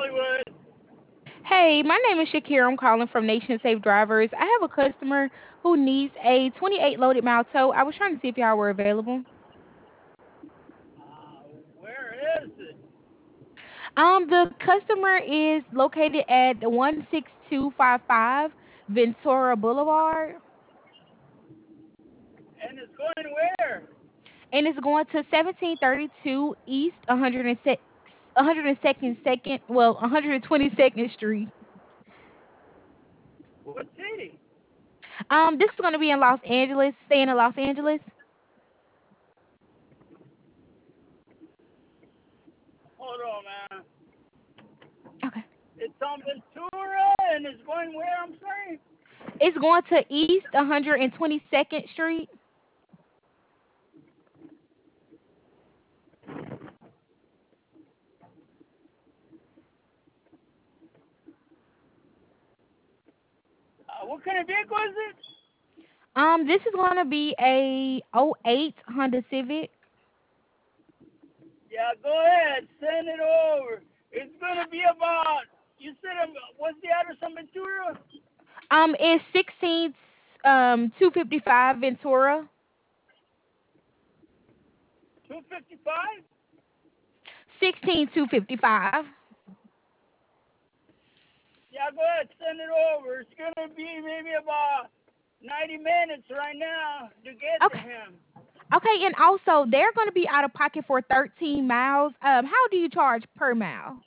Hollywood. Hey, my name is Shakira. I'm calling from Nation Safe Drivers. I have a customer who needs a 28 loaded mile tow. I was trying to see if y'all were available. Where is it? The customer is located at 16255 Ventura Boulevard, And it's going where? and it's going to 1732 East 106 102nd second, well, 122nd Street. What city? This is going to be in Los Angeles, staying in Los Angeles. Hold on, man. Okay. It's on Ventura, and it's going where? I'm sorry. It's going to East 122nd Street. What kind of vehicle is it? This is gonna be a '08 Honda Civic. Yeah, go ahead. Send it over. It's gonna be about. You said what's the address on Ventura? It's 16 255 Ventura. 255. 16255. Yeah, go ahead. Send it over. It's gonna be maybe about 90 minutes right now to get to Okay. him. Okay, and also they're gonna be out of pocket for 13 miles. How do you charge per mile?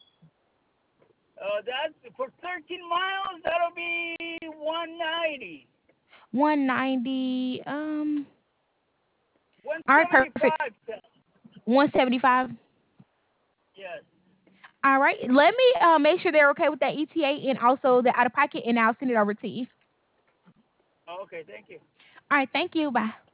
That's for 13 miles. That'll be 190. 190. All right, perfect. 175 cents. 175. Yes. All right. Let me make sure they're okay with that ETA and also the out of pocket, and I'll send it over to you. Okay, thank you. All right. Thank you. Bye.